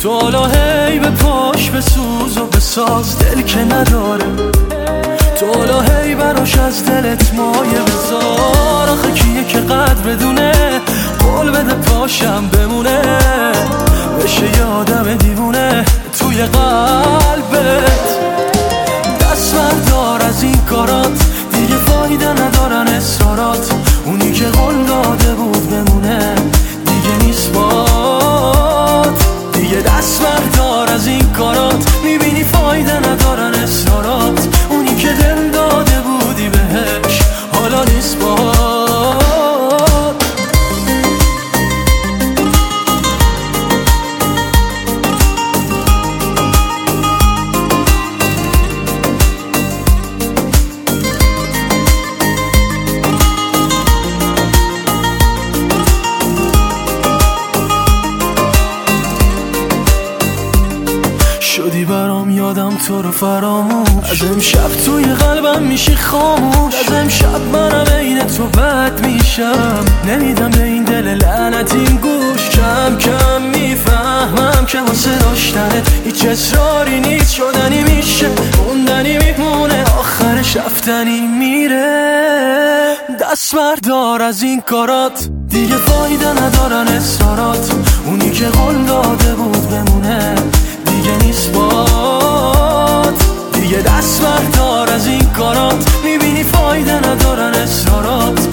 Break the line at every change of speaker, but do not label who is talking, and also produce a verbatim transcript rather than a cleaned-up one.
تو حالا هی به پاش بسوز و بساز دل که نداره، تو حالا هی براش از دلت مایه بذار. آخه کیه که قدر بدونه قول بده پاشم بمونه، بشه یه آدم دیوونه توی قلبت. دست بردار از این کارات، دیگه فایده ندارن اصرارات. اونی که قول داده بود بمونه دیگه نیست بات. دیگه دست بردار از این کارات، میبینی فایده ندارن اصرارات. اونی که دل داده بودی بهش حالا نیست بات. شدی برام یادم تو رو فراموش، از امشب توی قلبم میشی خاموش. از امشب منم عین تو بد میشم، نمیدم به این دل لعنتیم گوش. کم کم میفهمم که واسه داشتنت هیچ اصراری نیست. شدنی میشه موندنی میمونه، آخرش رفتنی میره. دست بردار از این کارات، دیگه فایده ندارن اصرارات. اونی که قول داده بود بمونه دیگه نیست بات. دیگه دست بردار از این کارات، میبینی فایده ندارن اصرارات.